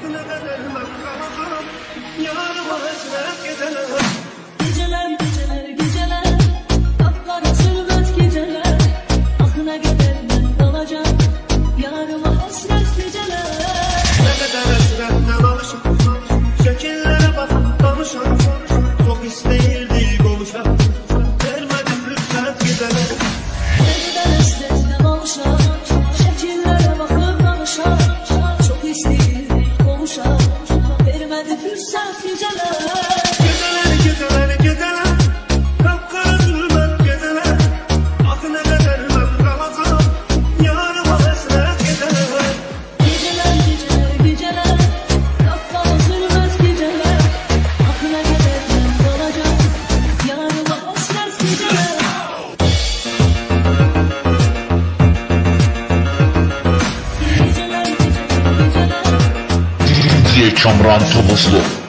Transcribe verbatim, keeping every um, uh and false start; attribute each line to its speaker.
Speaker 1: Aklına kaderler kalamam, yarıma hasret geceler.
Speaker 2: Geceler geceler geceler, kapkara sürmez geceler. Aklına kaderler kalacağım, yarıma hasret geceler.
Speaker 1: Ne kadar hasretle alışım, şekillere bakıp konuşam. Çok isteyirdi konuşam, vermedim rüzgar geceler.
Speaker 2: Ne kadar hasretle alışam, şekillere bakıp konuşam. Çok isteyirdi konuşam, vermedi fırsat geceler.
Speaker 1: Geceler geceler geceler, kapkara zulmet geceler. Aklına kaderler kalacağım, yarıma hasret geceler.
Speaker 2: Geceler geceler geceler, kapkara sürmez geceler. Aklına kaderler kalacağım, yarıma hasret geceler. Geceler geceler geceler.
Speaker 3: D J Kamran Topuzlu.